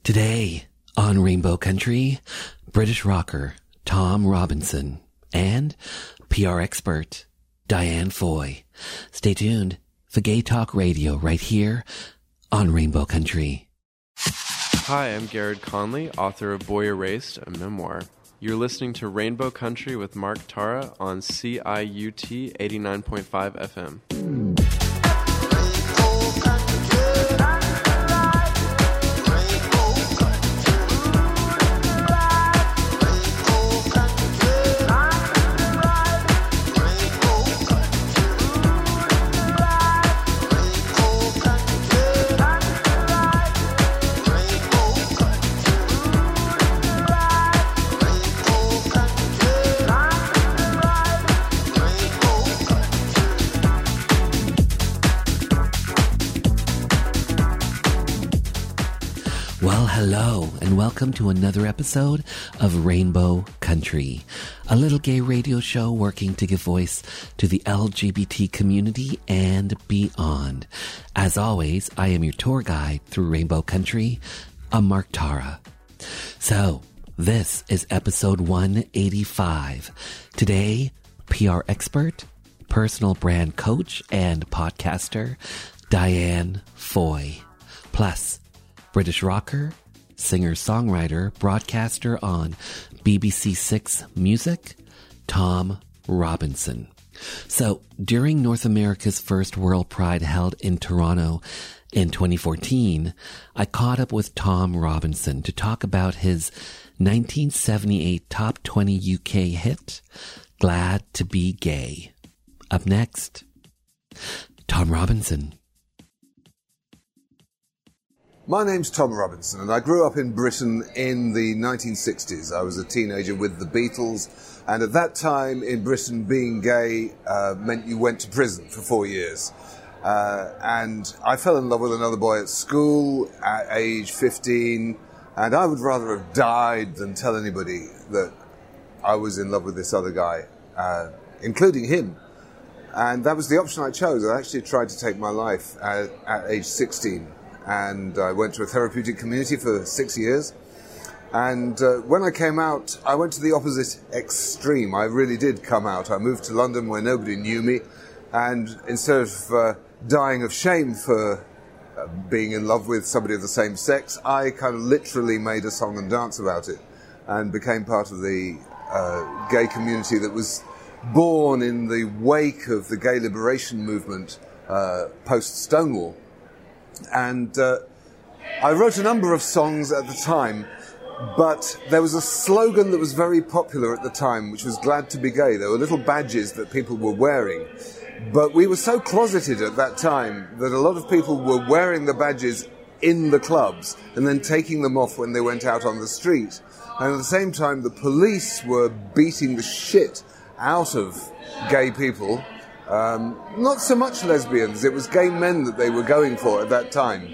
Today on Rainbow Country, British rocker Tom Robinson and PR expert Diane Foy. Stay tuned for Gay Talk Radio right here on Rainbow Country. Hi, I'm Garrett Conley, author of Boy Erased, a memoir. You're listening to Rainbow Country with Mark Tara on CIUT 89.5 FM. Well, hello, and welcome to another episode of Rainbow Country, a little gay radio show working to give voice to the LGBT community and beyond. As always, I am your tour guide through Rainbow Country. I'm Mark Tara. So, this is episode 185. Today, PR expert, personal brand coach, and podcaster, Diane Foy. Plus, British rocker, singer-songwriter, broadcaster on BBC Six Music, Tom Robinson. So, during North America's first World Pride held in Toronto in 2014, I caught up with Tom Robinson to talk about his 1978 Top 20 UK hit, Glad to Be Gay. Up next, Tom Robinson. My name's Tom Robinson, and I grew up in Britain in the 1960s. I was a teenager with the Beatles, and at that time in Britain, being gay meant you went to prison for 4 years. And I fell in love with another boy at school at age 15, and I would rather have died than tell anybody that I was in love with this other guy, including him. And that was the option I chose. I actually tried to take my life at age 16. And I went to a therapeutic community for 6 years. And when I came out, I went to the opposite extreme. I really did come out. I moved to London where nobody knew me. And instead of dying of shame for being in love with somebody of the same sex, I kind of literally made a song and dance about it and became part of the gay community that was born in the wake of the gay liberation movement post-Stonewall. And I wrote a number of songs at the time, but there was a slogan that was very popular at the time, which was Glad to Be Gay. There were little badges that people were wearing, but we were so closeted at that time that a lot of people were wearing the badges in the clubs and then taking them off when they went out on the street. And at the same time, the police were beating the shit out of gay people. Not so much lesbians, it was gay men that they were going for at that time.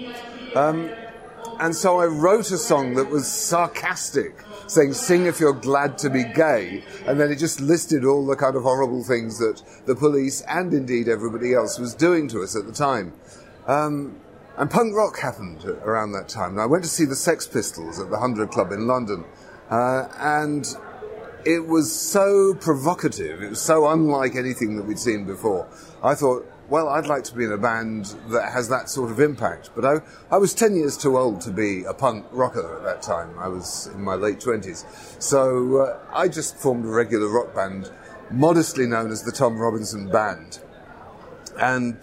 And so I wrote a song that was sarcastic, saying, sing if you're glad to be gay, and then it just listed all the kind of horrible things that the police and indeed everybody else was doing to us at the time. And punk rock happened around that time. And I went to see the Sex Pistols at the 100 Club in London, and it was so provocative, it was so unlike anything that we'd seen before. I thought, well, I'd like to be in a band that has that sort of impact. But I was 10 years too old to be a punk rocker at that time. I was in my late 20s. So I just formed a regular rock band, modestly known as the Tom Robinson Band. And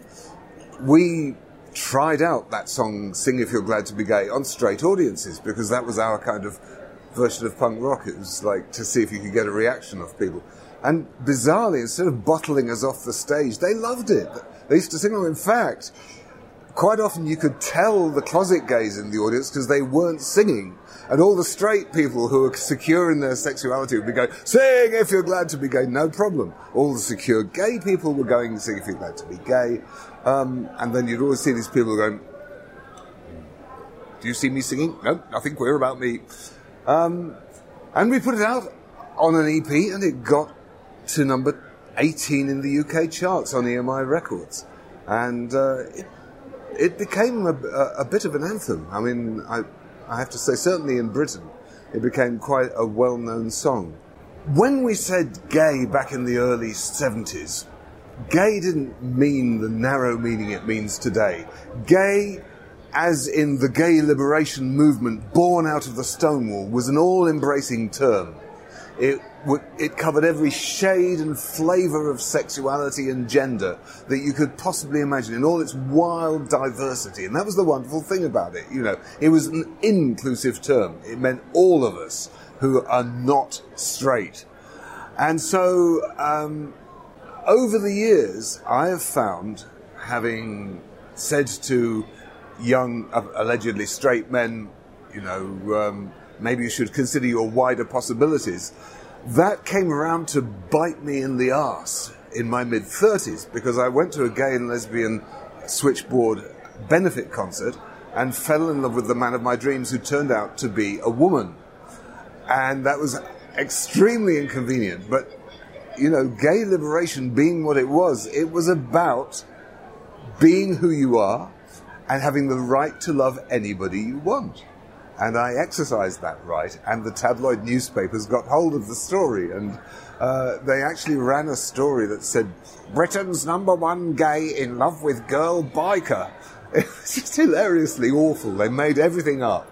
we tried out that song, Sing If You're Glad to Be Gay, on straight audiences, because that was our kind of version of punk rock. It was like to see if you could get a reaction off people. And bizarrely, instead of bottling us off the stage, they loved it. They used to sing along. In fact, quite often you could tell the closet gays in the audience because they weren't singing. And all the straight people who were secure in their sexuality would be going, sing if you're glad to be gay, no problem. All the secure gay people were going, sing if you're glad to be gay. And then you'd always see these people going, do you see me singing? No, nothing queer about me. And we put it out on an EP, and it got to number 18 in the UK charts on EMI Records. And it became a bit of an anthem. I mean, I have to say, certainly in Britain, it became quite a well-known song. When we said gay back in the early 70s, gay didn't mean the narrow meaning it means today. Gay, as in the gay liberation movement born out of the Stonewall, was an all-embracing term. It covered every shade and flavour of sexuality and gender that you could possibly imagine in all its wild diversity. And that was the wonderful thing about it. You know, it was an inclusive term. It meant all of us who are not straight. And so, over the years, I have found, having said to young, allegedly straight men, you know, maybe you should consider your wider possibilities, that came around to bite me in the arse in my mid-30s, because I went to a gay and lesbian switchboard benefit concert and fell in love with the man of my dreams, who turned out to be a woman. And that was extremely inconvenient, but, you know, gay liberation being what it was about being who you are and having the right to love anybody you want. And I exercised that right, and the tabloid newspapers got hold of the story, and they actually ran a story that said, Britain's #1 gay in love with girl biker. It was just hilariously awful. They made everything up.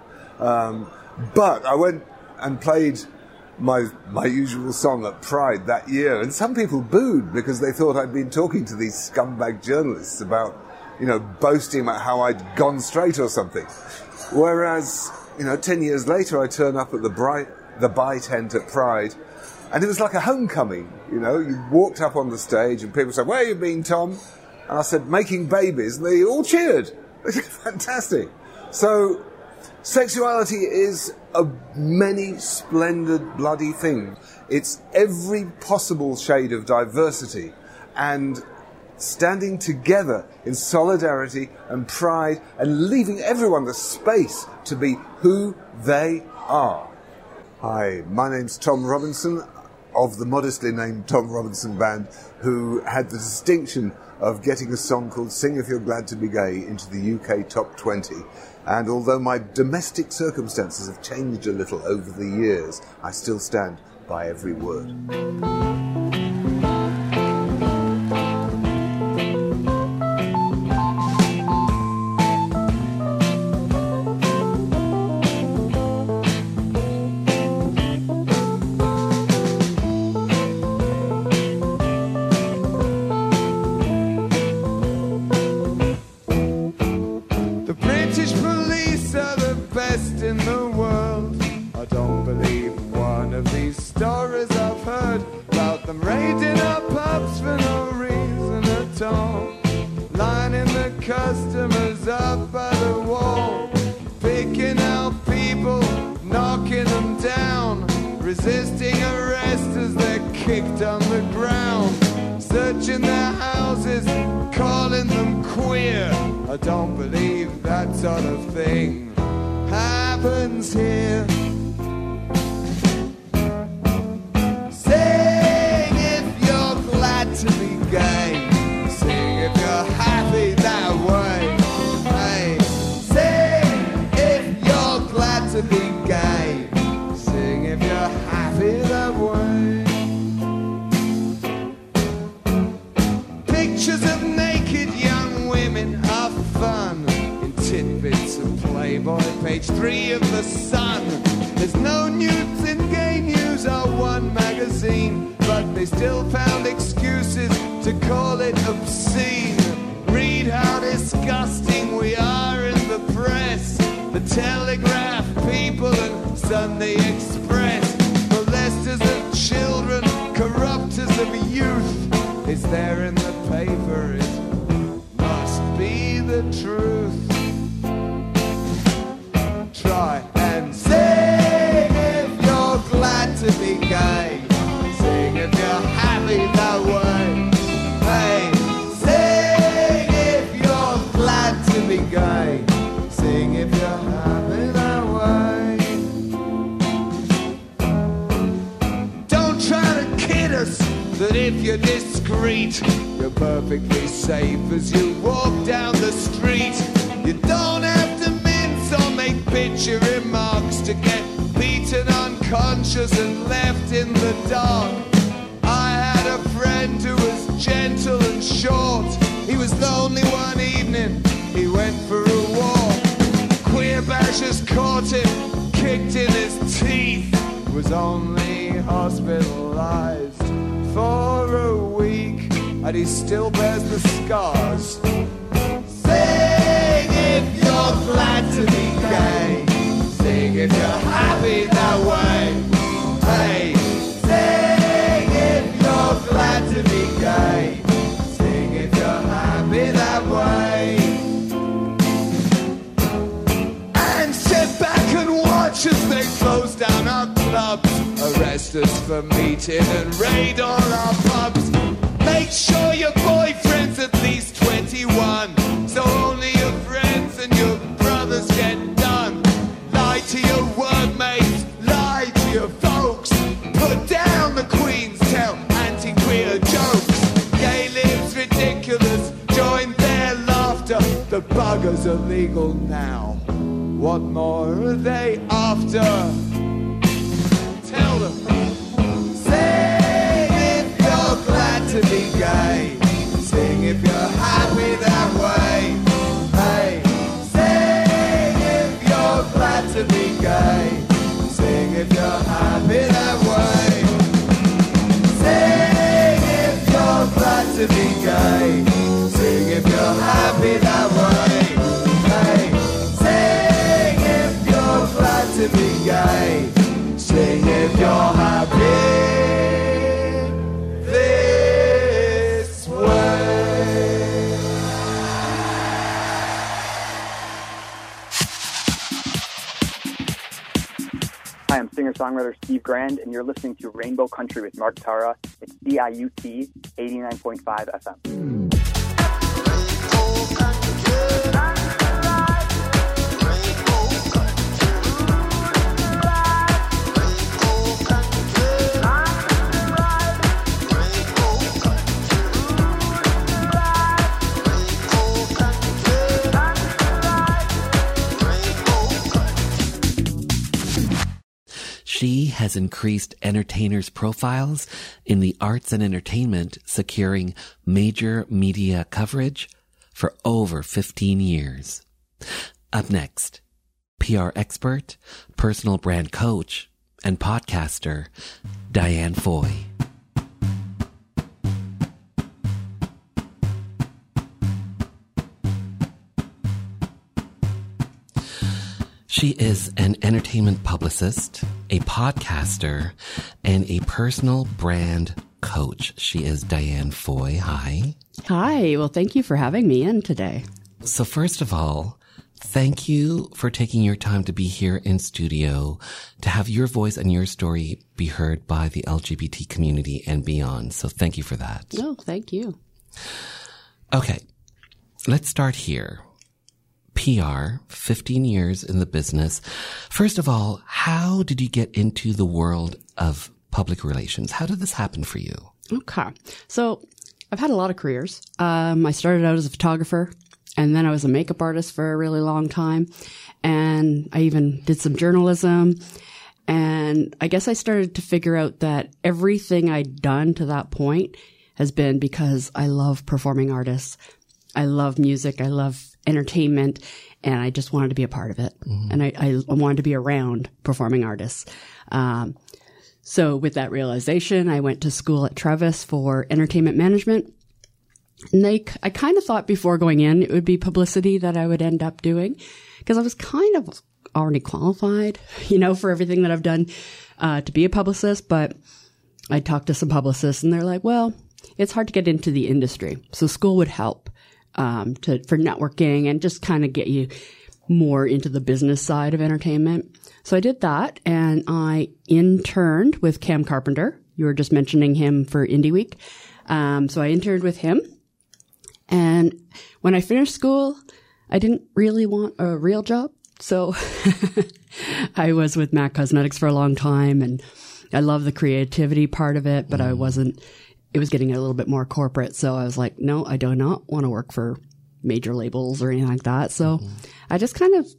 But I went and played my usual song at Pride that year, and some people booed because they thought I'd been talking to these scumbag journalists about, you know, boasting about how I'd gone straight or something. Whereas, you know, 10 years later, I turn up at the Bi tent at Pride, and it was like a homecoming. You know, you walked up on the stage, and people said, "Where have you been, Tom?" And I said, "Making babies," and they all cheered. Fantastic. So, sexuality is a many splendid bloody thing. It's every possible shade of diversity, and standing together in solidarity and pride and leaving everyone the space to be who they are. Hi, my name's Tom Robinson of the modestly named Tom Robinson Band, who had the distinction of getting a song called Sing If You're Glad to Be Gay into the UK Top 20. And although my domestic circumstances have changed a little over the years, I still stand by every word. Customers up by the wall, picking out people, knocking them down, resisting arrest as they're kicked on the ground, searching their houses, calling them queer. I don't believe that sort of thing happens here. Sing if you're glad to be gay. Sing if you're happy that way. Hey, sing if you're glad to be gay. Sing if you're happy that way. Pictures of naked young women are fun in tidbits of Playboy, page 3 of The Sun. There's no nudes in Gay News or One magazine, but they still found excuses to call it obscene. Read how disgusting we are in the press. The Telegraph, People and Sunday Express. Molesters of children, corrupters of youth. It's there in the paper, it must be the truth. Try and sing if you're glad to be gay. Sing if you're happy that way. Hey, sing if you're glad to be gay. Sing if you're happy that way. Don't try to kid us that if you're discreet, you're perfectly safe as you walk down the street. You don't have to mince or make big bitchy remarks to get beaten unconscious and left in the dark. I had a friend who was gentle and short. He was lonely one evening, he went for a walk. Queer bashers caught him, kicked in his teeth. Was only hospitalized for a week, and he still bears the scars. Sing if you're glad to be gay. Sing if you're happy that way. Hey, sing if you're glad to be gay. Sing if you're happy that way. And sit back and watch as they close down our clubs, arrest us for meeting and raid all our pubs. Make sure your boyfriend's at least 21, so only your friends and your brothers get done. Lie to your workmates, lie to your folks. Put down the Queen's, tell anti-queer jokes. Gay lives ridiculous, join their laughter. The buggers are legal now. What more are they after? Tell them. Say if you're glad to be gay. Sing if you're happy that way. Hey, sing if you're glad to be gay. Sing if you're happy that way. Sing if you're glad to be gay. Sing if you're happy that way. Hey, sing if you're glad to be gay. Sing if you're happy this way. Hi, I'm singer-songwriter Steve Grand, and you're listening to Rainbow Country with Mark Tara. It's CIUT 89.5 FM. She has increased entertainers' profiles in the arts and entertainment, securing major media coverage for over 15 years. Up next, PR expert, personal brand coach, and podcaster, Diane Foy. She is an entertainment publicist, a podcaster, and a personal brand coach. She is Diane Foy. Hi. Hi. Well, thank you for having me in today. So first of all, thank you for taking your time to be here in studio to have your voice and your story be heard by the LGBT community and beyond. So thank you for that. Oh, thank you. Okay. Let's start here. PR, 15 years in the business. First of all, how did you get into the world of public relations? How did this happen for you? Okay. So I've had a lot of careers. I started out as a photographer, and then I was a makeup artist for a really long time. And I even did some journalism. And I guess I started to figure out that everything I'd done to that point has been because I love performing artists. I love music. I love entertainment, and I just wanted to be a part of it. Mm-hmm. And I wanted to be around performing artists. So with that realization, I went to school at Travis for entertainment management. And I kind of thought before going in, it would be publicity that I would end up doing, because I was kind of already qualified, for everything that I've done to be a publicist. But I talked to some publicists, and they're like, well, it's hard to get into the industry. So school would help. For networking and just kind of get you more into the business side of entertainment. So I did that, and I interned with Cam Carpenter. You were just mentioning him for Indie Week. So I interned with him. And when I finished school, I didn't really want a real job. So I was with MAC Cosmetics for a long time, and I love the creativity part of it, but it was getting a little bit more corporate. So I was like, no, I do not want to work for major labels or anything like that. So I just kind of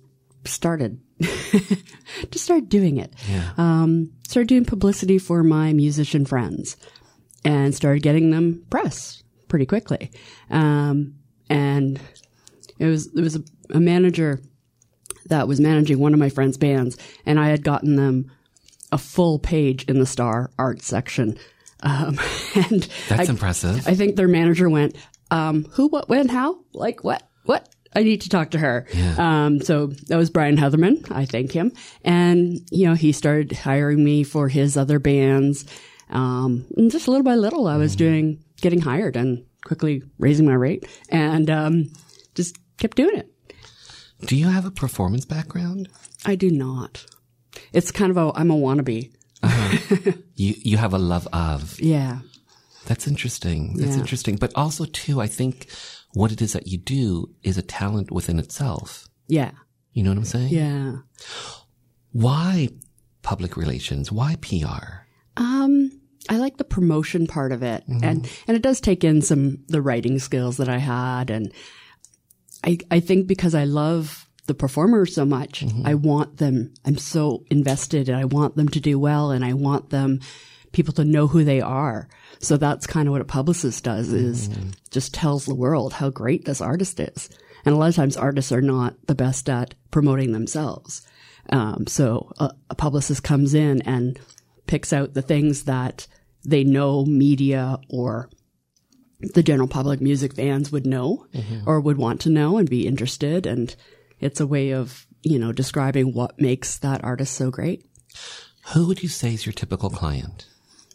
started doing it. Yeah. Started doing publicity for my musician friends and started getting them press pretty quickly. And there was a manager that was managing one of my friends' bands, and I had gotten them a full page in the Star art section. And That's impressive. I think their manager went, who, what, when, how? Like, what? I need to talk to her. Yeah. So that was Brian Heatherman. I thank him. And, he started hiring me for his other bands. And just little by little, I was getting hired and quickly raising my rate and, just kept doing it. Do you have a performance background? I do not. It's kind of I'm a wannabe. You have a love of. Yeah. That's interesting. That's Yeah. interesting. But also, too, I think what it is that you do is a talent within itself. Yeah. You know what I'm saying? Yeah. Why public relations? Why PR? I like the promotion part of it. And it does take in the writing skills that I had. And I think because I love the performers so much, I want them, I'm so invested and I want them to do well and I want people to know who they are. So that's kind of what a publicist does is just tells the world how great this artist is. And a lot of times artists are not the best at promoting themselves. So a publicist comes in and picks out the things that they know media or the general public music fans would know or would want to know and be interested. And it's a way of, describing what makes that artist so great. Who would you say is your typical client?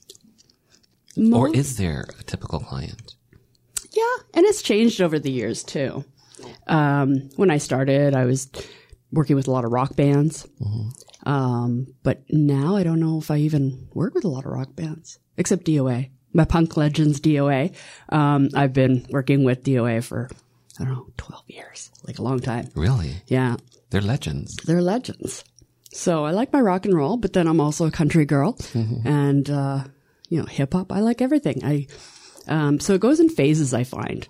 Or is there a typical client? Yeah. And it's changed over the years too. When I started, I was working with a lot of rock bands. But now I don't know if I even work with a lot of rock bands, except DOA. My Punk Legends DOA. I've been working with DOA for, 12 years, like a long time. Really? Yeah. They're legends. They're legends. So I like my rock and roll, but then I'm also a country girl and, hip hop. I like everything. So it goes in phases, I find.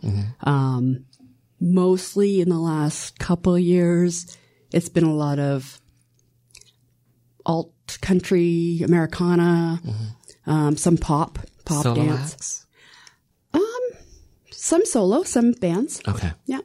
Mostly in the last couple of years, it's been a lot of alt country, Americana, some pop Solo dance. acts? Some solo, some bands. Okay. Yeah.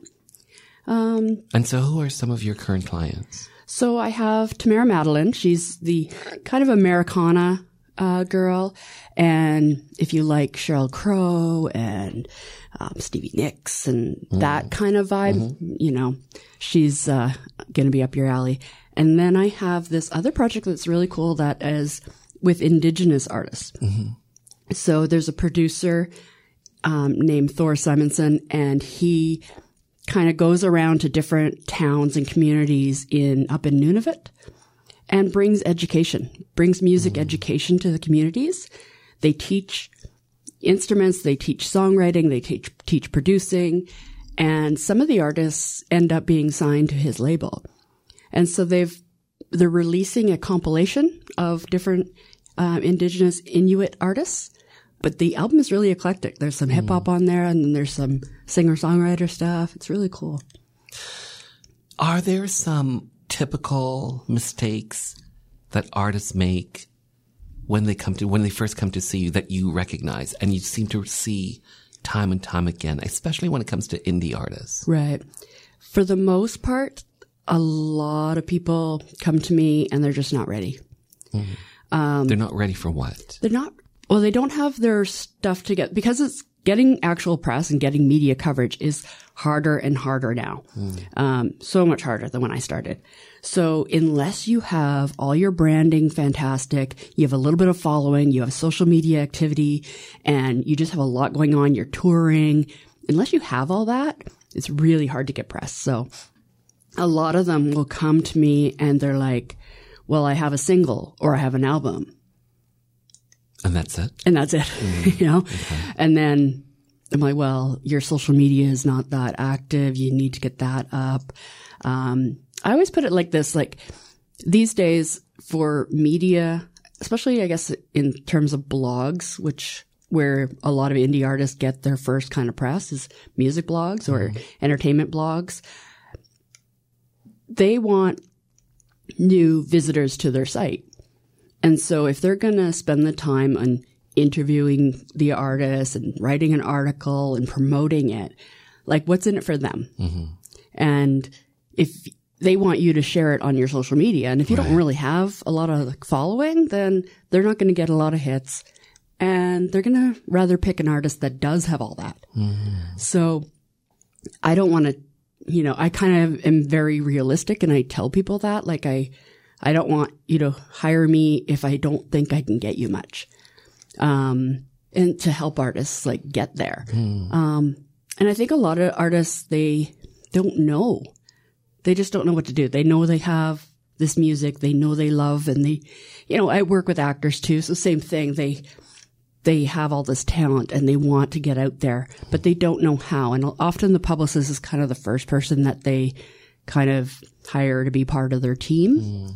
And so who are some of your current clients? So I have Tamara Madeline. She's the kind of Americana girl. And if you like Sheryl Crow and Stevie Nicks and that kind of vibe, she's going to be up your alley. And then I have this other project that's really cool that is with Indigenous artists. So there's a producer named Thor Simonson, and he kind of goes around to different towns and communities up in Nunavut and brings music education to the communities. They teach instruments, they teach songwriting, they teach producing, and some of the artists end up being signed to his label. And so they're releasing a compilation of different Indigenous Inuit artists. But the album is really eclectic. There's some hip hop on there, and then there's some singer-songwriter stuff. It's really cool. Are there some typical mistakes that artists make when they first come to see you that you recognize and you seem to see time and time again, especially when it comes to indie artists? Right. For the most part, a lot of people come to me and they're just not ready. They're not ready for what? They don't have their stuff together because it's getting actual press and getting media coverage is harder and harder now. So much harder than when I started. So unless you have all your branding fantastic, you have a little bit of following, you have social media activity, and you just have a lot going on, you're touring, unless you have all that, it's really hard to get press. So a lot of them will come to me and they're like, well, I have a single or I have an album. And that's it? And that's it, Okay. And then I'm like, well, your social media is not that active. You need to get that up. I always put it like this, like these days for media, especially I guess in terms of blogs, where a lot of indie artists get their first kind of press is music blogs or entertainment blogs. They want new visitors to their site. And so if they're going to spend the time on interviewing the artist and writing an article and promoting it, like, what's in it for them? Mm-hmm. And if they want you to share it on your social media, and if you don't really have a lot of following, then they're not going to get a lot of hits. And they're going to rather pick an artist that does have all that. Mm-hmm. So I don't want to, I kind of am very realistic, and I tell people that, like, I don't want you to hire me if I don't think I can get you much. And to help artists, like, get there. And I think a lot of artists, they don't know. They just don't know what to do. They know they have this music, they know they love, and they, I work with actors too, so same thing. They have all this talent and they want to get out there, but they don't know how. And often the publicist is kind of the first person that they kind of hire to be part of their team.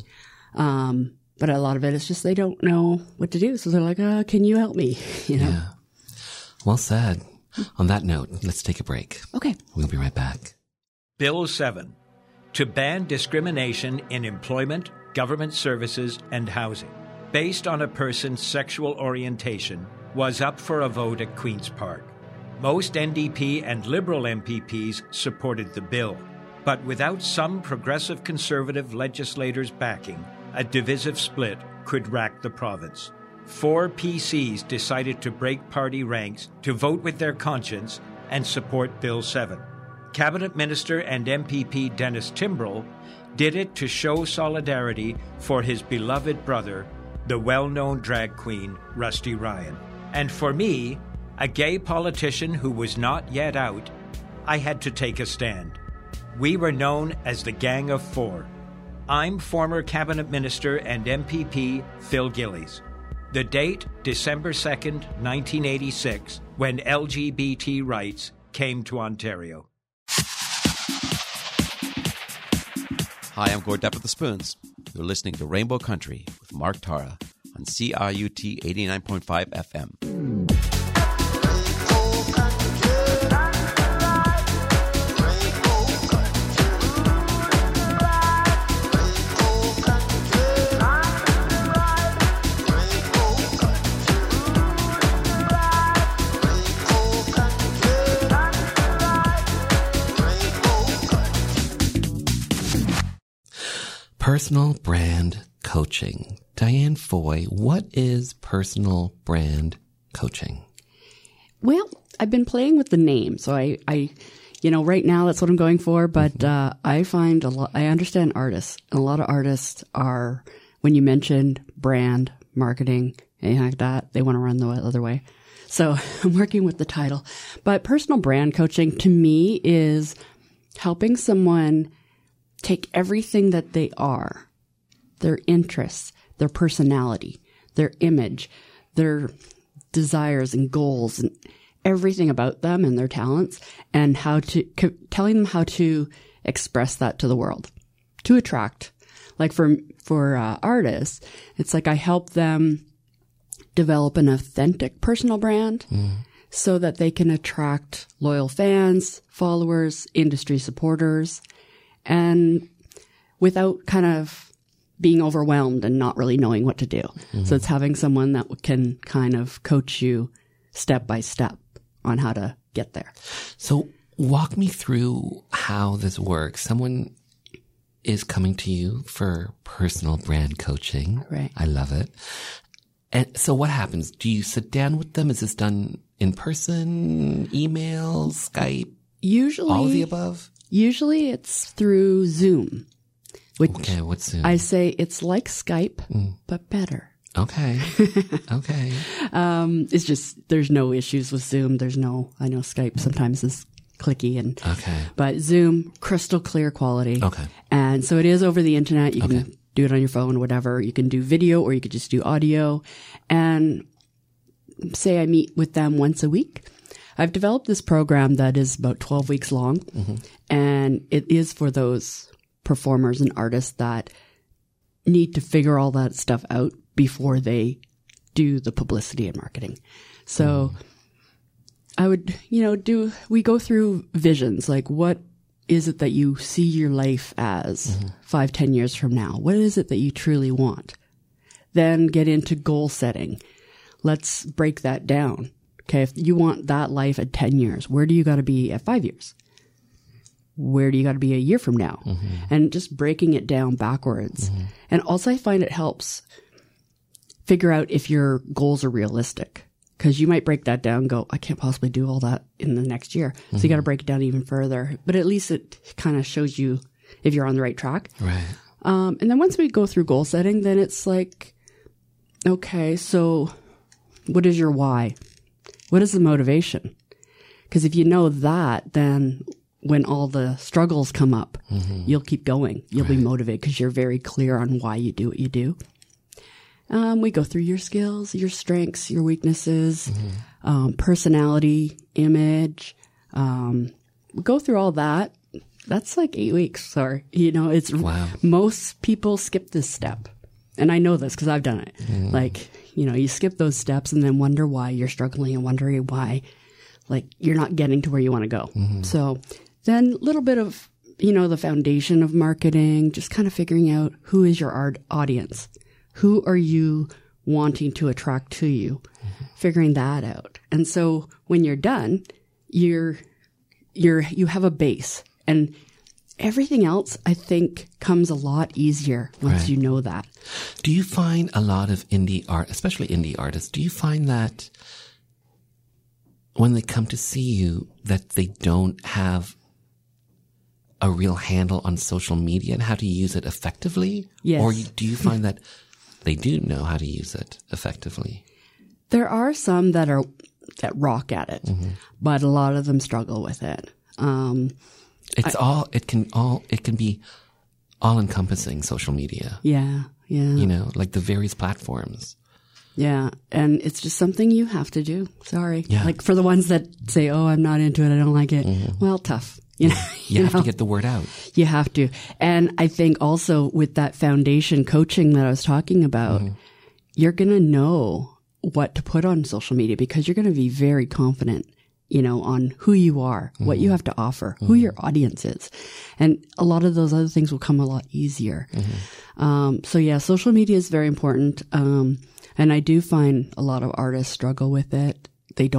But a lot of it is just they don't know what to do. So they're like, can you help me? Yeah. Well said. On that note, let's take a break. Okay. We'll be right back. Bill 7, to ban discrimination in employment, government services, and housing based on a person's sexual orientation, was up for a vote at Queen's Park. Most NDP and Liberal MPPs supported the bill, but without some progressive Conservative legislators backing, a divisive split could rack the province. 4 PCs decided to break party ranks to vote with their conscience and support Bill 7. Cabinet Minister and MPP Dennis Timbrell did it to show solidarity for his beloved brother, the well-known drag queen Rusty Ryan. And for me, a gay politician who was not yet out, I had to take a stand. We were known as the Gang of Four. I'm former Cabinet Minister and MPP Phil Gillies. The date, December 2nd, 1986, when LGBT rights came to Ontario. Hi, I'm Gord Depp of the Spoons. You're listening to Rainbow Country with Mark Tara on CIUT 89.5 FM. Personal brand coaching. Diane Foy, what is personal brand coaching? Well, I've been playing with the name, so I right now that's what I'm going for. But I find I understand artists, and a lot of artists are, when you mentioned brand marketing, anything like that, they want to run the other way. So I'm working with the title. But personal brand coaching to me is helping someone take everything that they are, their interests, their personality, their image, their desires and goals, and everything about them and their talents, and telling them how to express that to the world, to attract. Like for artists, it's like I help them develop an authentic personal brand so that they can attract loyal fans, followers, industry supporters, and without kind of being overwhelmed and not really knowing what to do. So it's having someone that can kind of coach you step by step on how to get there. So walk me through how this works. Someone is coming to you for personal brand coaching. Right. I love it. And so what happens? Do you sit down with them? Is this done in person, email, Skype? Usually. All of the above? Usually it's through Zoom. Okay, what's Zoom? I say it's like Skype, but better. Okay. Okay. It's just, there's no issues with Zoom. I know Skype sometimes is clicky but Zoom, crystal clear quality. Okay. And so it is over the internet. You can do it on your phone, whatever. You can do video or you could just do audio. And say I meet with them once a week. I've developed this program that is about 12 weeks long, and it is for those performers and artists that need to figure all that stuff out before they do the publicity and marketing. So I would, we go through visions, like what is it that you see your life as 5-10 years from now? What is it that you truly want? Then get into goal setting. Let's break that down. Okay, if you want that life at 10 years, where do you got to be at 5 years? Where do you got to be a year from now? And just breaking it down backwards. And also I find it helps figure out if your goals are realistic. Because you might break that down and go, I can't possibly do all that in the next year. So you got to break it down even further. But at least it kind of shows you if you're on the right track. Right. And then once we go through goal setting, then it's like, okay, so what is your why? What is the motivation? Because if you know that, then when all the struggles come up, you'll keep going. You'll be motivated because you're very clear on why you do what you do. We go through your skills, your strengths, your weaknesses, personality, image. We go through all that. That's like 8 weeks. Sorry. You know, it's most people skip this step. And I know this because I've done it. Like, you know, you skip those steps and then wonder why you're struggling and wondering why, like, you're not getting to where you want to go. So then a little bit of, you know, the foundation of marketing, just kind of figuring out who is your audience. Who are you wanting to attract to you? Figuring that out. And so when you're done, you have a base, and everything else, I think, comes a lot easier once you know that. Do you find a lot of indie art, especially indie artists, do you find that when they come to see you that they don't have a real handle on social media and how to use it effectively? Yes. Or do you find that they do know how to use it effectively? There are some that rock at it, but a lot of them struggle with it. It can be all encompassing, social media. Yeah. You know, like the various platforms. Yeah. And it's just something you have to do. Sorry. Yeah. Like for the ones that say, oh, I'm not into it, I don't like it. Well, tough. You know, you have to get the word out. You have to. And I think also with that foundation coaching that I was talking about, you're going to know what to put on social media because you're going to be very confident, you know, on who you are, what you have to offer, who your audience is. And a lot of those other things will come a lot easier. So yeah, social media is very important. And I do find a lot of artists struggle with it.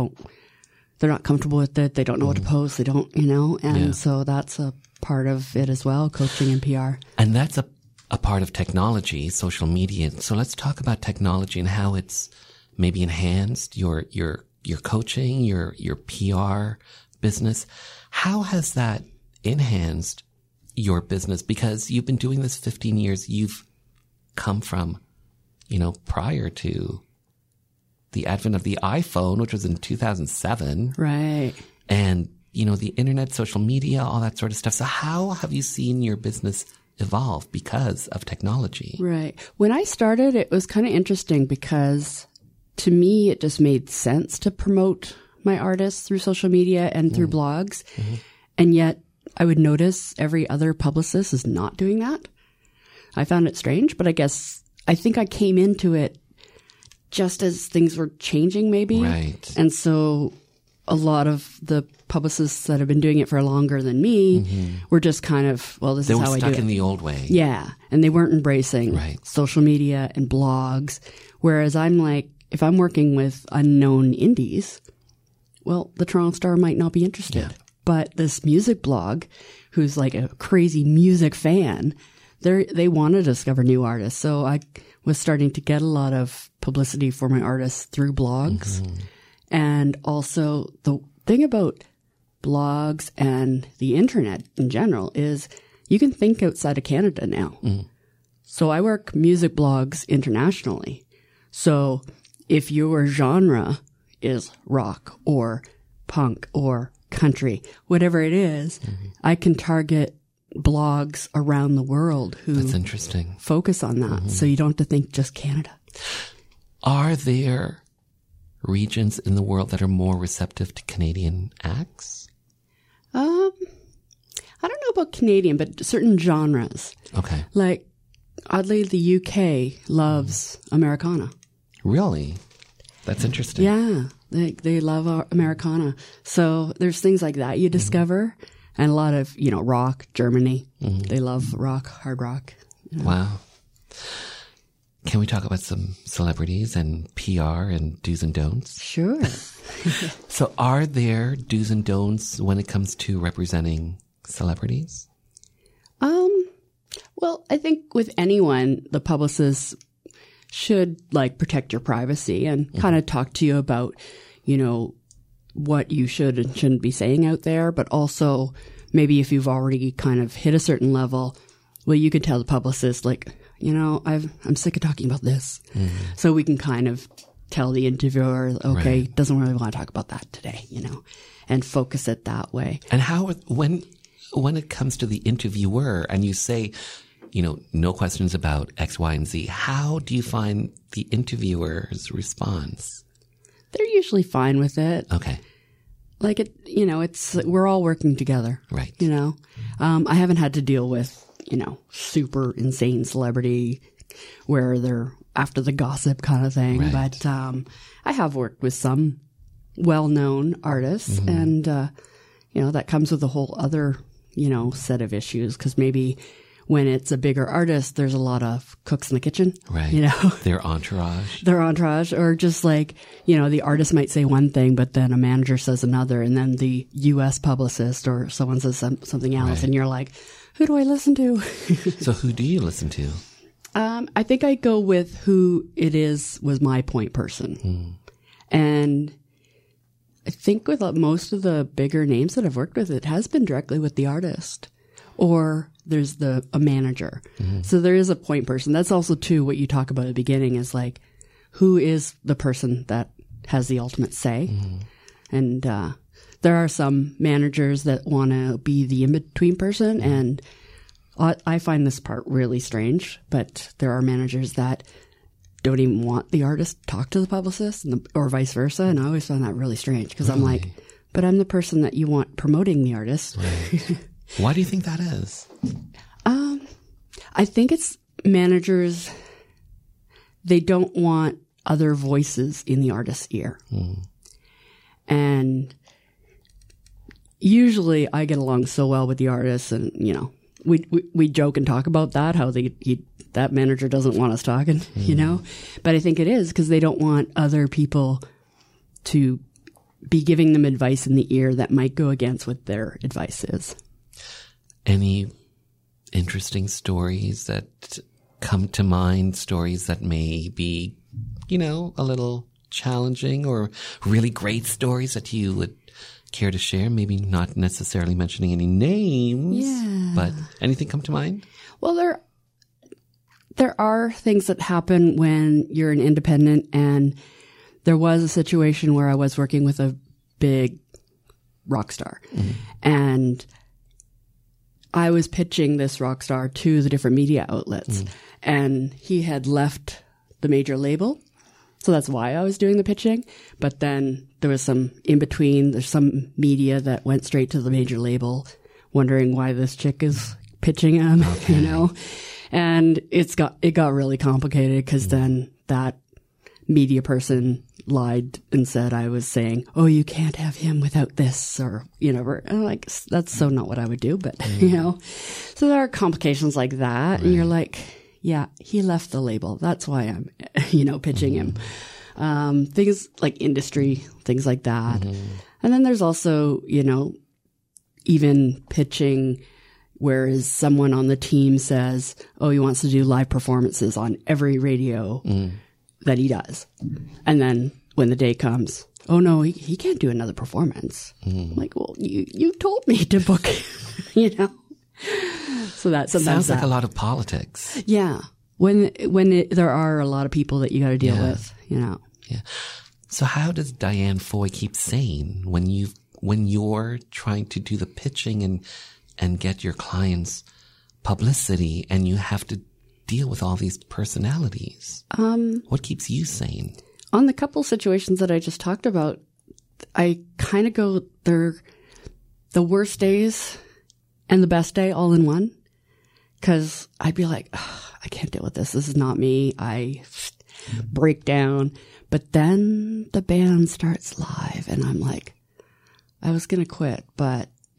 They're not comfortable with it. They don't know what to post. They don't, you know, and so that's a part of it as well, coaching and PR. And that's a part of technology, social media. So let's talk about technology and how it's maybe enhanced your coaching, your PR business. How has that enhanced your business? Because you've been doing this 15 years. You've come from, you know, prior to the advent of the iPhone, which was in 2007. Right. And, you know, the internet, social media, all that sort of stuff. So how have you seen your business evolve because of technology? Right. When I started, it was kind of interesting because to me, it just made sense to promote my artists through social media and through blogs. And yet I would notice every other publicist is not doing that. I found it strange, but I think I came into it just as things were changing maybe. Right. And so a lot of the publicists that have been doing it for longer than me were just kind of, well, this is how I do it. They were stuck in the old way. Yeah. And they weren't embracing social media and blogs. Whereas I'm like, if I'm working with unknown indies, well, the Toronto Star might not be interested. Yeah. But this music blog, who's like a crazy music fan, they want to discover new artists. So I was starting to get a lot of publicity for my artists through blogs. And also the thing about blogs and the internet in general is you can think outside of Canada now. So I work music blogs internationally. So if your genre is rock or punk or country, whatever it is, I can target blogs around the world who That's interesting. Focus on that. So you don't have to think just Canada. Are there regions in the world that are more receptive to Canadian acts? I don't know about Canadian, but certain genres. Okay. Like, oddly, the UK loves Americana. Really? That's interesting. Yeah. They love Americana. So there's things like that you discover. And a lot of, rock, Germany. They love rock, hard rock. Wow. Can we talk about some celebrities and PR and do's and don'ts? Sure. So are there do's and don'ts when it comes to representing celebrities? Well, I think with anyone, the publicist should protect your privacy and kind of talk to you about, what you should and shouldn't be saying out there. But also maybe if you've already kind of hit a certain level, well, you could tell the publicist I'm sick of talking about this. So we can kind of tell the interviewer, okay, Right. doesn't really want to talk about that today, and focus it that way. And how, when it comes to the interviewer and you say, no questions about X, Y, and Z, how do you find the interviewer's response? They're usually fine with it. Okay. We're all working together. Right. I haven't had to deal with, super insane celebrity where they're after the gossip kind of thing. Right. But I have worked with some well-known artists and, that comes with a whole other, set of issues because maybe when it's a bigger artist, there's a lot of cooks in the kitchen. Right. Their entourage. Or just the artist might say one thing, but then a manager says another, and then the U.S. publicist or someone says something else, Right. and you're like, who do I listen to? So who do you listen to? I think I go with who it was my point person. And I think with most of the bigger names that I've worked with, it has been directly with the artist. Or there's a manager. So there is a point person. That's also too what you talk about at the beginning is who is the person that has the ultimate say. And there are some managers that want to be the in-between person. And I find this part really strange, but there are managers that don't even want the artist to talk to the publicist or vice versa. And I always find that really strange because I'm like, but I'm the person that you want promoting the artist. Right. Why do you think that is? I think it's managers, they don't want other voices in the artist's ear. And usually I get along so well with the artists and, we joke and talk about that, how that manager doesn't want us talking, But I think it is because they don't want other people to be giving them advice in the ear that might go against what their advice is. Any interesting stories that come to mind, stories that may be, a little challenging or really great stories that you would care to share? Maybe not necessarily mentioning any names, but anything come to mind? Well, there are things that happen when you're an independent, and there was a situation where I was working with a big rock star, and I was pitching this rock star to the different media outlets, and he had left the major label. So that's why I was doing the pitching. But then there was some in between. There's some media that went straight to the major label wondering why this chick is pitching him, and it got really complicated because then that media person lied and said I was saying, oh, you can't have him without this, or, and I'm like, that's so not what I would do, but, so there are complications like that. Right. And you're like, yeah, he left the label. That's why I'm, pitching him. Things like industry, things like that. And then there's also, even pitching, whereas someone on the team says, oh, he wants to do live performances on every radio that he does. And then when the day comes, oh no, he can't do another performance. I'm like, well, you told me to book, So that sounds like a lot of politics. Yeah. When there are a lot of people that you got to deal with, Yeah. So how does Diane Foy keep sane when you're trying to do the pitching and get your clients publicity and you have to deal with all these personalities? What keeps you sane? On the couple situations that I just talked about, I kind of go, they're the worst days and the best day all in one. Because I'd be like, I can't deal with this. This is not me. I break down. But then the band starts live and I'm like, I was going to quit, but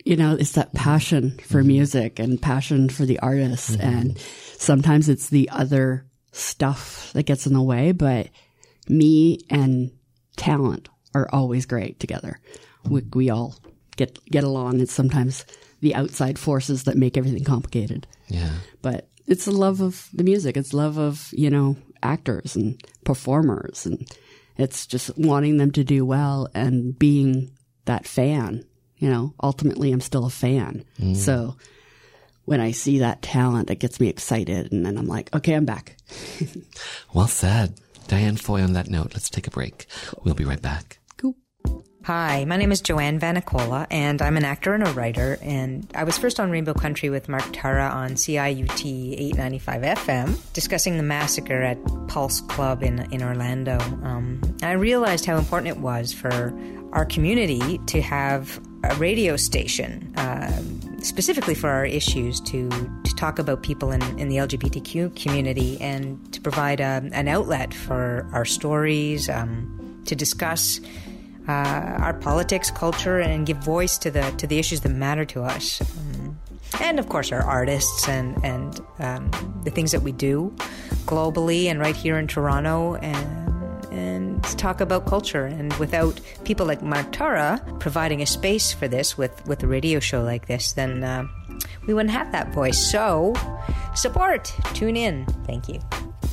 it's that passion for music and passion for the artists. And sometimes it's the other stuff that gets in the way, but me and talent are always great together. We all get along. It's sometimes the outside forces that make everything complicated. Yeah. But it's the love of the music. It's love of, actors and performers. And it's just wanting them to do well and being that fan. Ultimately, I'm still a fan. So when I see that talent, it gets me excited. And then I'm like, okay, I'm back. Well said. Diane Foy, on that note, let's take a break. We'll be right back. Cool. Hi, my name is Joanne Vanicola, and I'm an actor and a writer, and I was first on Rainbow Country with Mark Tara on CIUT 895 FM, discussing the massacre at Pulse Club in Orlando. I realized how important it was for our community to have a radio station, specifically for our issues, to talk about people in the LGBTQ community and to provide an outlet for our stories, to discuss our politics, culture, and give voice to the issues that matter to us. And, of course, our artists and the things that we do globally and right here in Toronto, and talk about culture. And without people like Mark Tara providing a space for this with a radio show like this, then we wouldn't have that voice. So, support. Tune in. Thank you.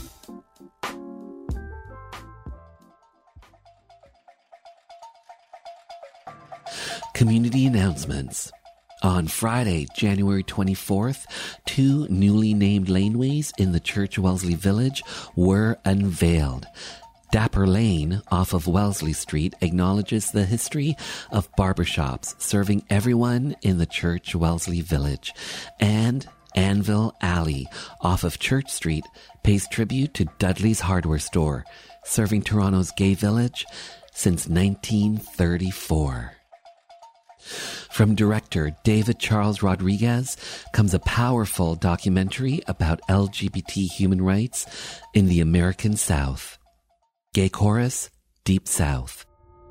Community announcements. On Friday, January 24th, 2 newly named laneways in the Church Wellesley Village were unveiled. Dapper Lane, off of Wellesley Street, acknowledges the history of barbershops serving everyone in the Church Wellesley Village. And Anvil Alley, off of Church Street, pays tribute to Dudley's Hardware Store, serving Toronto's gay village since 1934. From director David Charles Rodriguez comes a powerful documentary about LGBT human rights in the American South. Gay Chorus, Deep South.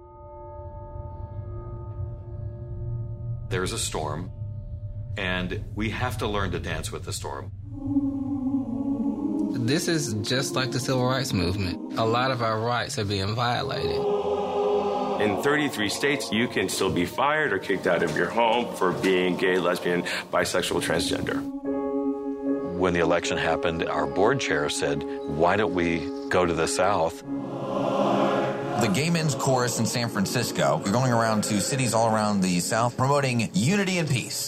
There's a storm, and we have to learn to dance with the storm. This is just like the Civil Rights Movement. A lot of our rights are being violated. In 33 states, you can still be fired or kicked out of your home for being gay, lesbian, bisexual, transgender. When the election happened, our board chair said, why don't we go to the South? The Gay Men's Chorus in San Francisco. We're going around to cities all around the South promoting unity and peace.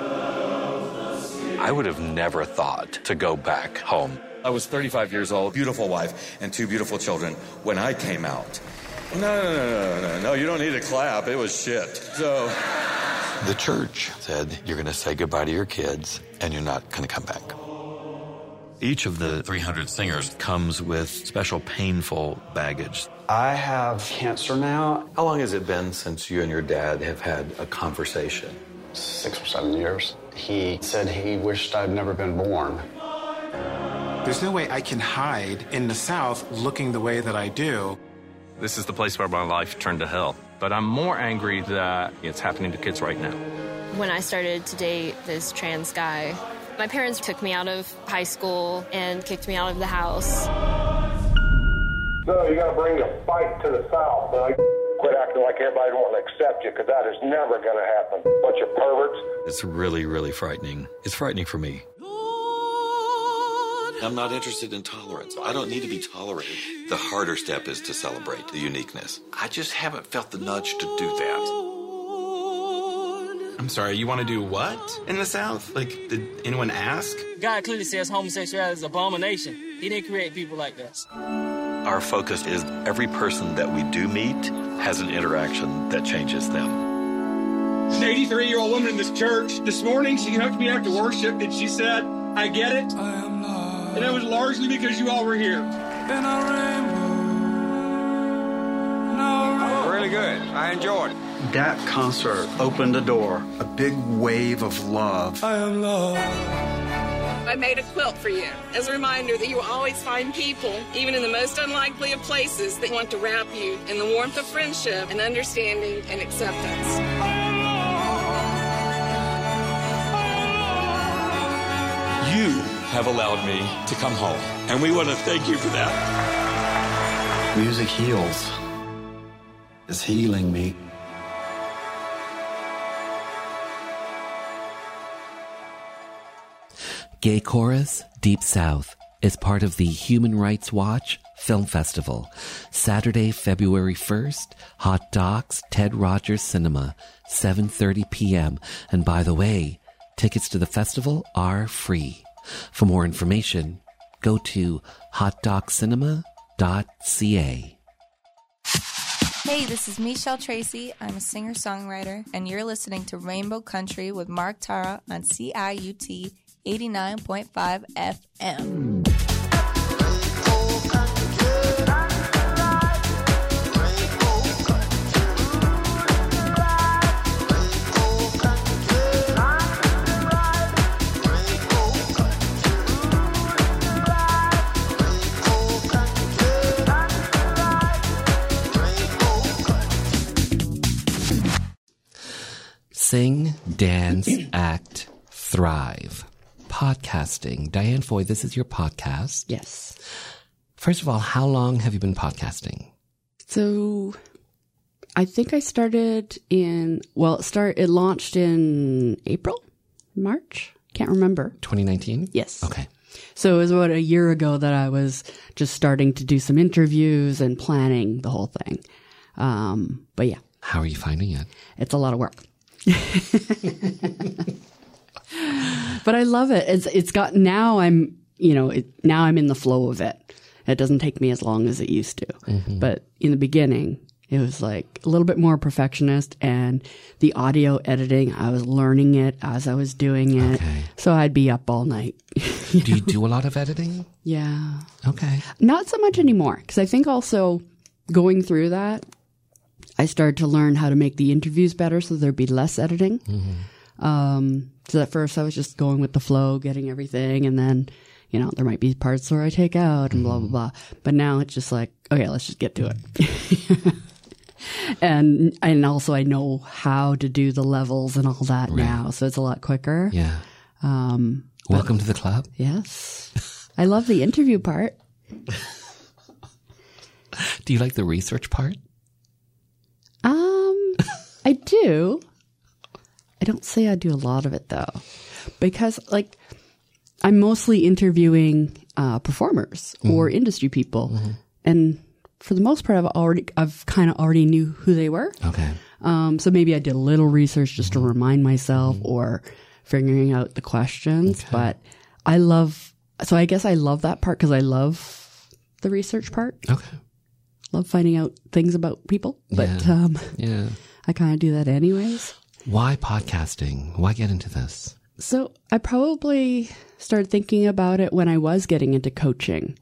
I would have never thought to go back home. I was 35 years old, beautiful wife, and 2 beautiful children when I came out. No, you don't need to clap. It was shit. So the church said, you're going to say goodbye to your kids, and you're not going to come back. Each of the 300 singers comes with special painful baggage. I have cancer now. How long has it been since you and your dad have had a conversation? 6 or 7 years. He said he wished I'd never been born. There's no way I can hide in the South looking the way that I do. This is the place where my life turned to hell. But I'm more angry that it's happening to kids right now. When I started to date this trans guy, my parents took me out of high school and kicked me out of the house. No, you gotta bring the fight to the South, man. Quit acting like everybody won't accept you, because that is never gonna happen. Bunch of perverts. It's really, really frightening. It's frightening for me. I'm not interested in tolerance. I don't need to be tolerated. The harder step is to celebrate the uniqueness. I just haven't felt the nudge to do that. I'm sorry, you want to do what in the South? Like, did anyone ask? God clearly says homosexuality is an abomination. He didn't create people like us. Our focus is every person that we do meet has an interaction that changes them. An 83-year-old woman in this church, this morning, she came up to me after worship and she said, I get it. And it was largely because you all were here. Really good. I enjoyed it. That concert opened the door. A big wave of love. I am love. I made a quilt for you as a reminder that you will always find people, even in the most unlikely of places, that want to wrap you in the warmth of friendship and understanding and acceptance. have allowed me to come home. And we want to thank you for that. Music heals. It's healing me. Gay Chorus Deep South is part of the Human Rights Watch Film Festival. Saturday, February 1st, Hot Docs, Ted Rogers Cinema, 7:30 p.m. And by the way, tickets to the festival are free. For more information, go to hotdoccinema.ca. Hey, this is Michelle Tracy. I'm a singer-songwriter, and you're listening to Rainbow Country with Mark Tara on CIUT 89.5 FM. Sing, dance, act, thrive. Podcasting. Diane Foy, this is your podcast. Yes. First of all, how long have you been podcasting? So I think I started it launched in April, March. Can't remember. 2019? Yes. Okay. So it was about a year ago that I was just starting to do some interviews and planning the whole thing. But yeah. How are you finding it? It's a lot of work. But I love it. It's got, now I'm in the flow of it. It doesn't take me as long as it used to. Mm-hmm. But in the beginning, it was like a little bit more perfectionist, and the audio editing, I was learning it as I was doing it. Okay. So I'd be up all night. Do you do a lot of editing? Yeah. Okay. Not so much anymore, because I think also going through that, I started to learn how to make the interviews better so there'd be less editing. Mm-hmm. So at first I was just going with the flow, getting everything, and then, there might be parts where I take out and blah, blah, blah. But now it's just like, okay, let's just get to it. And also I know how to do the levels and all that now, so it's a lot quicker. Yeah. Welcome to the club. Yes. I love the interview part. Do you like the research part? I do. I don't say I do a lot of it though, because I'm mostly interviewing performers or industry people, and for the most part, I've kind of already knew who they were. Okay. So maybe I did a little research just to remind myself or figuring out the questions. Okay. But I guess I love that part because I love the research part. Okay. Love finding out things about people, but yeah. I kind of do that anyways. Why podcasting? Why get into this? So I probably started thinking about it when I was getting into coaching.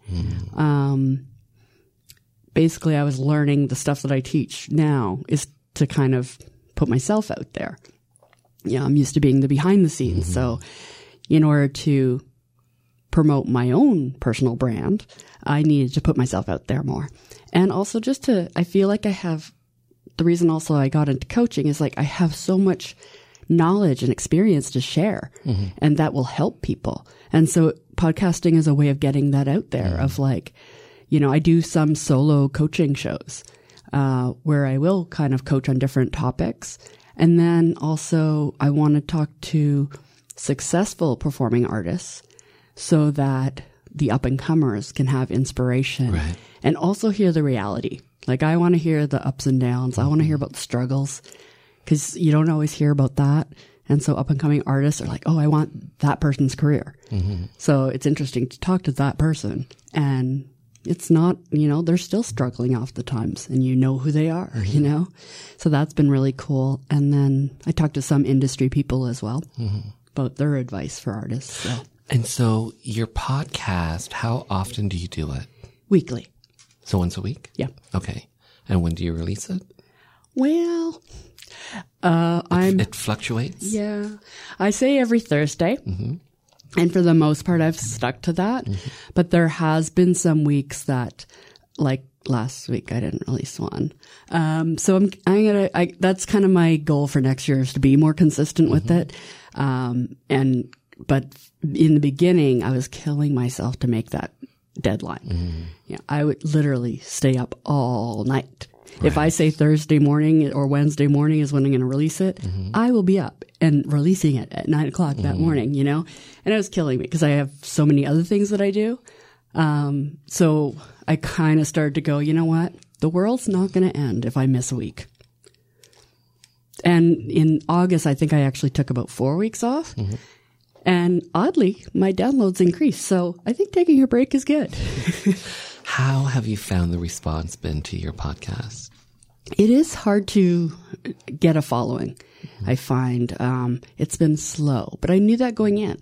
Basically, I was learning the stuff that I teach now is to kind of put myself out there. I'm used to being the behind the scenes. So in order to promote my own personal brand, I needed to put myself out there more. And also I feel like the reason also I got into coaching is I have so much knowledge and experience to share, and that will help people. And so podcasting is a way of getting that out there of I do some solo coaching shows, where I will kind of coach on different topics. And then also I want to talk to successful performing artists so that the up and comers can have inspiration and also hear the reality. I want to hear the ups and downs. I want to hear about the struggles, because you don't always hear about that. And so up and coming artists are like, oh, I want that person's career. So it's interesting to talk to that person, and it's not, they're still struggling off the times, and who they are, So that's been really cool. And then I talked to some industry people as well about their advice for artists. So. And so your podcast, how often do you do it? Weekly. So once a week? Yeah. Okay. And when do you release it? Well, it fluctuates? Yeah. I say every Thursday. And for the most part, I've stuck to that. But there has been some weeks that, last week, I didn't release one. So that's kind of my goal for next year, is to be more consistent with it. And But in the beginning, I was killing myself to make that deadline. Yeah, I would literally stay up all night. Right. If I say Thursday morning or Wednesday morning is when I'm going to release it, I will be up and releasing it at 9 o'clock that morning, you know? And it was killing me because I have so many other things that I do. So I kind of started to go, you know what? The world's not going to end if I miss a week. And in August, I think I actually took about 4 weeks off. And oddly, my downloads increased. So I think taking a break is good. How have you found the response been to your podcast? It is hard to get a following. I find it's been slow, but I knew that going in.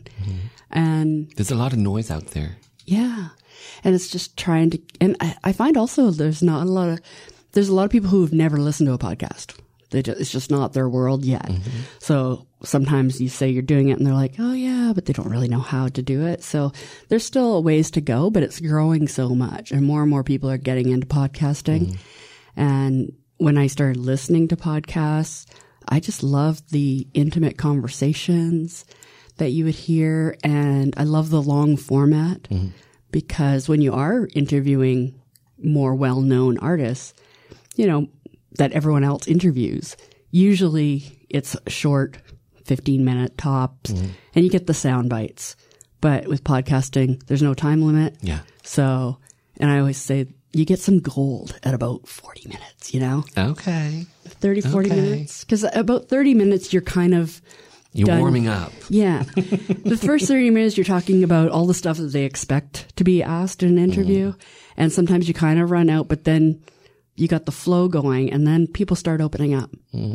And there's a lot of noise out there. Yeah. And it's just trying to, and I find also there's a lot of people who have never listened to a podcast. It's just not their world yet. So sometimes you say you're doing it and they're like, oh yeah, but they don't really know how to do it. So there's still a ways to go, but it's growing so much and more people are getting into podcasting. And when I started listening to podcasts, I just loved the intimate conversations that you would hear. And I love the long format because when you are interviewing more well-known artists, you know, that everyone else interviews, usually it's short, 15-minute tops, and you get the sound bites. But with podcasting, there's no time limit. Yeah. So, and I always say you get some gold at about 40 minutes, you know? Okay. 30, 40 minutes. Because about 30 minutes, you're kind of done. Warming up. Yeah. The first 30 minutes, you're talking about all the stuff that they expect to be asked in an interview. And sometimes you kind of run out, but then you got the flow going, and then people start opening up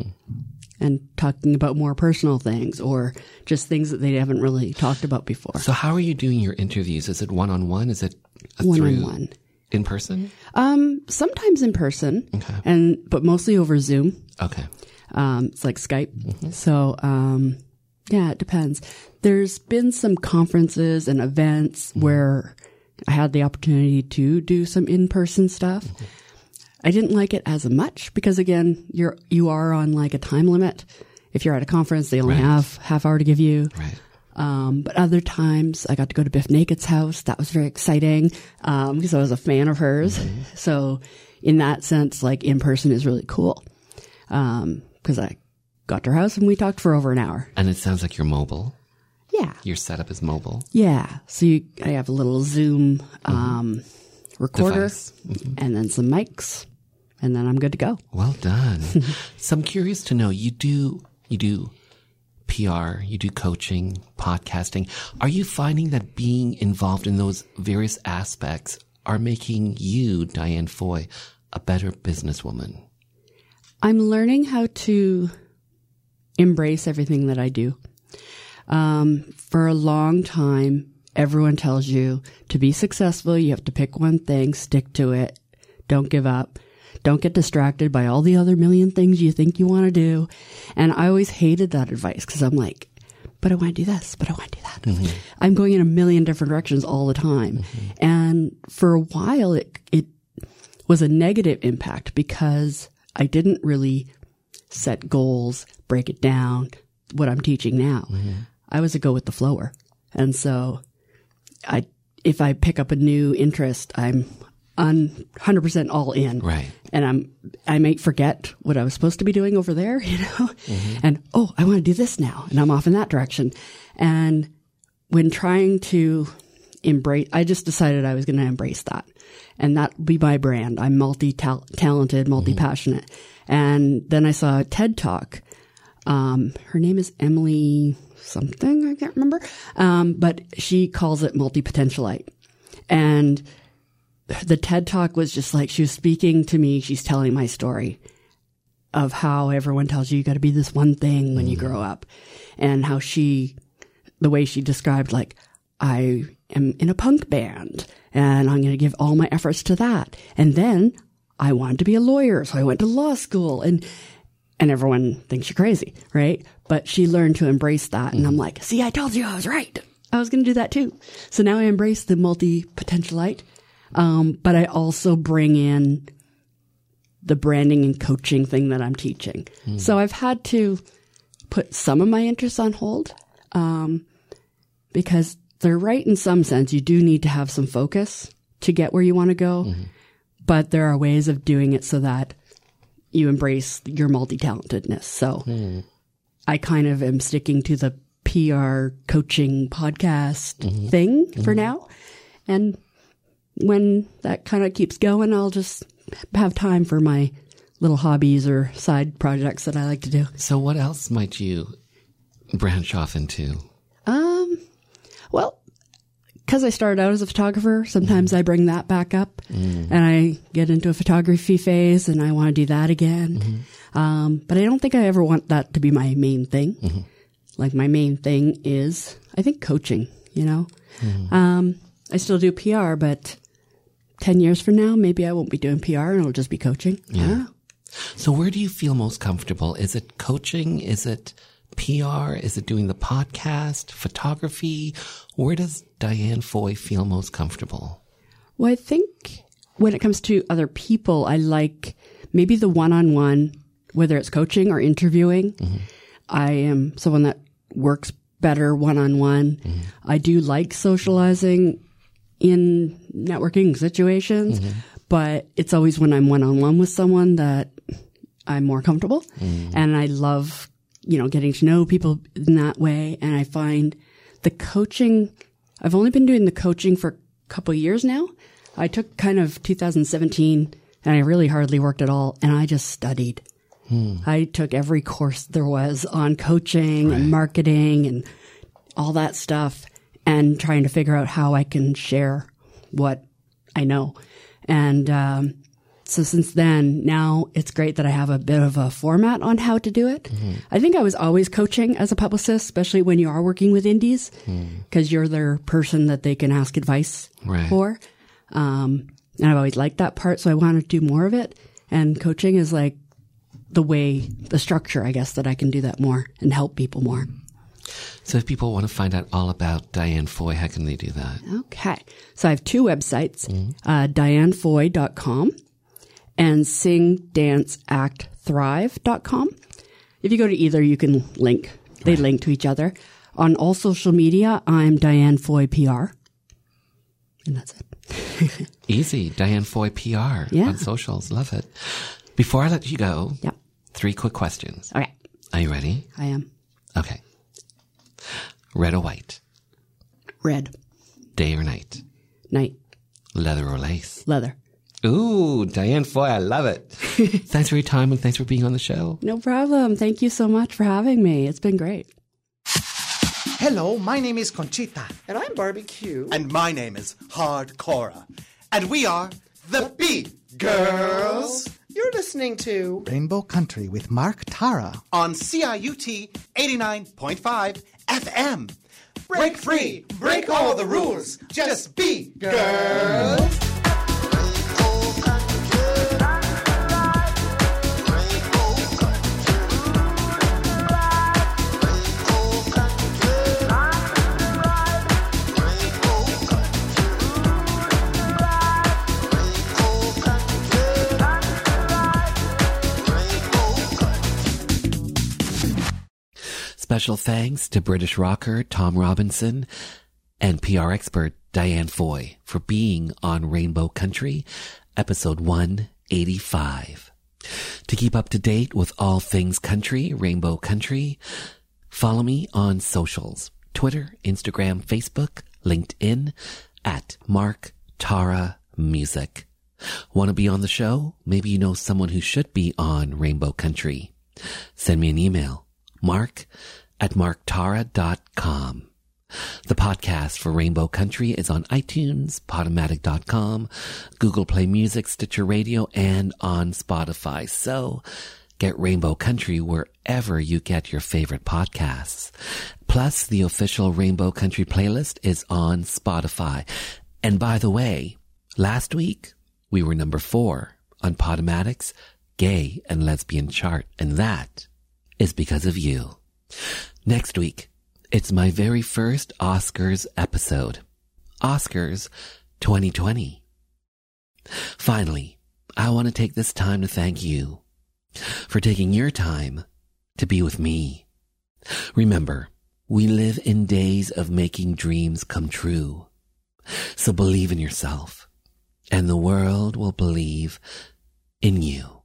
and talking about more personal things or just things that they haven't really talked about before. So how are you doing your interviews? Is it one-on-one? Is it one-on-one? In person? Sometimes in person, but mostly over Zoom. Okay. It's like Skype. So, yeah, it depends. There's been some conferences and events where I had the opportunity to do some in-person stuff. I didn't like it as much because, again, you are on like a time limit. If you're at a conference, they only have half hour to give you. Right. But other times I got to go to Biff Naked's house. That was very exciting because I was a fan of hers. So in that sense, like in person is really cool because I got to her house and we talked for over an hour. And it sounds like you're mobile. Yeah. Your setup is mobile. Yeah. So I have a little Zoom recorder and then some mics. And then I'm good to go. Well done. So I'm curious to know, you do PR, you do coaching, podcasting. Are you finding that being involved in those various aspects are making you, Diane Foy, a better businesswoman? I'm learning how to embrace everything that I do. For a long time, everyone tells you to be successful, you have to pick one thing, stick to it, don't give up. Don't get distracted by all the other million things you think you want to do. And I always hated that advice because I'm like, but I want to do this, but I want to do that. I'm going in a million different directions all the time. And for a while, it was a negative impact because I didn't really set goals, break it down, what I'm teaching now. I was a go with the flower. And so if I pick up a new interest, I'm 100% all in. Right. And I might forget what I was supposed to be doing over there, you know, and, I want to do this now. And I'm off in that direction. And when trying to I just decided I was going to embrace that. And that would be my brand. I'm multi-talented, multi-passionate. And then I saw a TED Talk. Her name is Emily something. I can't remember. But she calls it multi-potentialite. And the TED Talk was just like, she was speaking to me. She's telling my story of how everyone tells you got to be this one thing when you grow up, and how the way she described, like, I am in a punk band and I'm going to give all my efforts to that. And then I wanted to be a lawyer. So I went to law school, and everyone thinks you're crazy, right? But she learned to embrace that. And I'm like, see, I told you I was right. I was going to do that too. So now I embrace the multi-potentialite. But I also bring in the branding and coaching thing that I'm teaching. So I've had to put some of my interests on hold. because they're right in some sense. You do need to have some focus to get where you want to go, but there are ways of doing it so that you embrace your multi-talentedness. So I kind of am sticking to the PR coaching podcast thing for now. And when that kind of keeps going, I'll just have time for my little hobbies or side projects that I like to do. So what else might you branch off into? Well, because I started out as a photographer, sometimes I bring that back up and I get into a photography phase and I want to do that again. But I don't think I ever want that to be my main thing. Like my main thing is, I think, coaching, you know. I still do PR, but 10 years from now, maybe I won't be doing PR and it'll just be coaching. Yeah. So where do you feel most comfortable? Is it coaching? Is it PR? Is it doing the podcast, photography? Where does Diane Foy feel most comfortable? Well, I think when it comes to other people, I like maybe the one-on-one, whether it's coaching or interviewing. I am someone that works better one-on-one. I do like socializing in networking situations, but it's always when I'm one-on-one with someone that I'm more comfortable. And I love, you know, getting to know people in that way. And I find the coaching, I've only been doing the coaching for a couple of years now. I took kind of 2017 and I really hardly worked at all. And I just studied. I took every course there was on coaching and marketing and all that stuff and trying to figure out how I can share what I know. And so since then, now it's great that I have a bit of a format on how to do it. I think I was always coaching as a publicist, especially when you are working with indies, because you're their person that they can ask advice for. And I've always liked that part, so I want to do more of it. And coaching is like the structure, I guess, that I can do that more and help people more. So if people want to find out all about Diane Foy, how can they do that? Okay. So I have two websites, dianefoy.com and singdanceactthrive.com. If you go to either, you can link. They link to each other. On all social media, I'm Diane Foy PR. And that's it. Easy. Diane Foy PR on socials. Love it. Before I let you go, 3 quick questions. Okay. Are you ready? I am. Okay. Red or white? Red. Day or night? Night. Leather or lace? Leather. Ooh, Diane Foy, I love it. Thanks for your time and thanks for being on the show. No problem. Thank you so much for having me. It's been great. Hello, my name is Conchita. And I'm Barbecue. And my name is Hardcora. And we are the Beat Girls. You're listening to Rainbow Country with Mark Tara on CIUT 89.5 FM. Break free, break all the rules, just be girls. Special thanks to British rocker Tom Robinson and PR expert Diane Foy for being on Rainbow Country, episode 185. To keep up to date with all things country, Rainbow Country, follow me on socials, Twitter, Instagram, Facebook, LinkedIn, at Mark Tara Music. Want to be on the show? Maybe you know someone who should be on Rainbow Country. Send me an email, mark@marktara.com. The podcast for Rainbow Country is on iTunes, Podomatic.com, Google Play Music, Stitcher Radio, and on Spotify. So get Rainbow Country wherever you get your favorite podcasts. Plus, the official Rainbow Country playlist is on Spotify. And by the way, last week we were number 4 on Podomatic's Gay and Lesbian chart, and that is because of you. Next week, it's my very first Oscars episode. Oscars 2020. Finally, I want to take this time to thank you for taking your time to be with me. Remember, We live in days of making dreams come true. So believe in yourself, and the world will believe in you.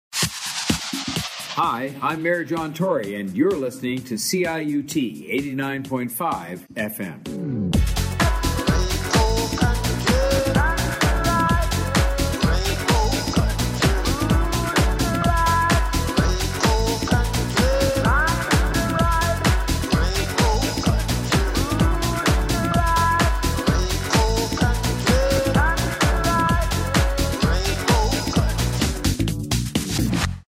Hi, I'm Mayor John Tory, and you're listening to CIUT 89.5 FM.